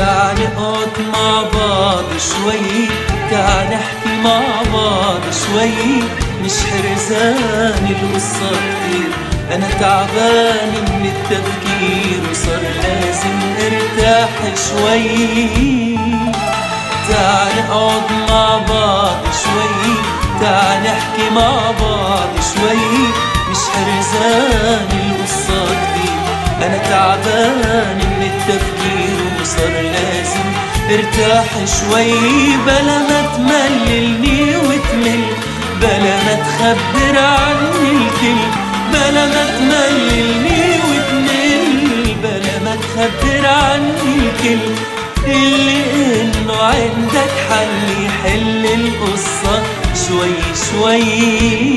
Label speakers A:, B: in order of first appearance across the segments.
A: تعال نقعد مع بعض شوي، تعال نحكي مع بعض شوي، مش حرزان القصة كتير، أنا تعبان من التفكير وصار لازم ارتاح شوي. تعال نقعد مع بعض شوي، تعال نحكي مع بعض شوي، مش حرزان القصة كتير، أنا تعبان من التفكير وصار لازم ارتاح شوي. بلا ما تمللني وتمل، بلا ما تخبر عني الكل، بلا ما تمللني وتمل، بلا ما تخبر عني الكل، اللي انه عندك حل يحل القصة شوي شوي.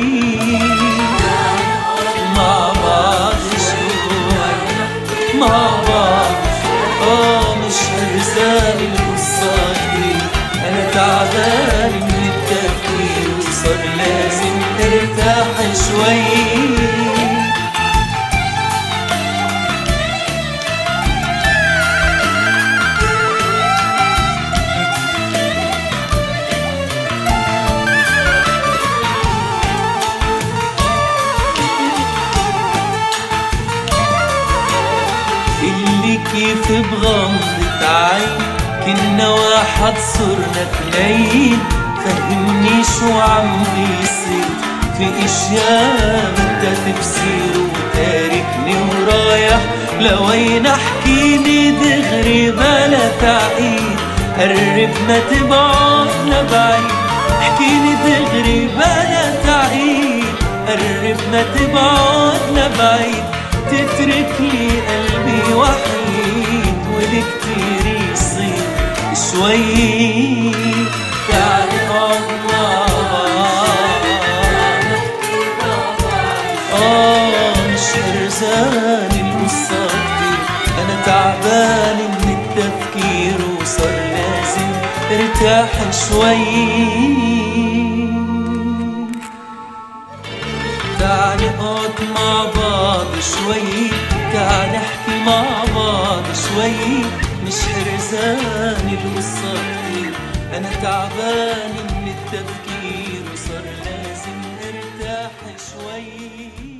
A: مع بعض شوي مع بعض، مش حرزان القصة كتير، أنا تعبان من التفكير وصار لازم ارتاح شوي. اللي كيف بغمضة عين كنا واحد صرنا اتنين، فهمني شو عم بيصير، في اشياء بدها تفسير وتاركني ورايح لوين، احكيني دغري بلا تعقيد، قرب ما تبعد لبعيد، احكيني دغري بلا تعقيد، قرب ما تبعد لبعيد، تترك لي قلبي وحيد واللي كتير يصير شوي. تعال نقعد مع بعض، مش حرزان القصة كتير، أنا تعبان من التفكير وصار لازم ارتاح شوي. تعال نقعد مع بعض شوي، تعال نحكي مع بعض شوي، مش حرزان القصة كتير، أنا تعبان من التفكير وصار لازم ارتاح شوي.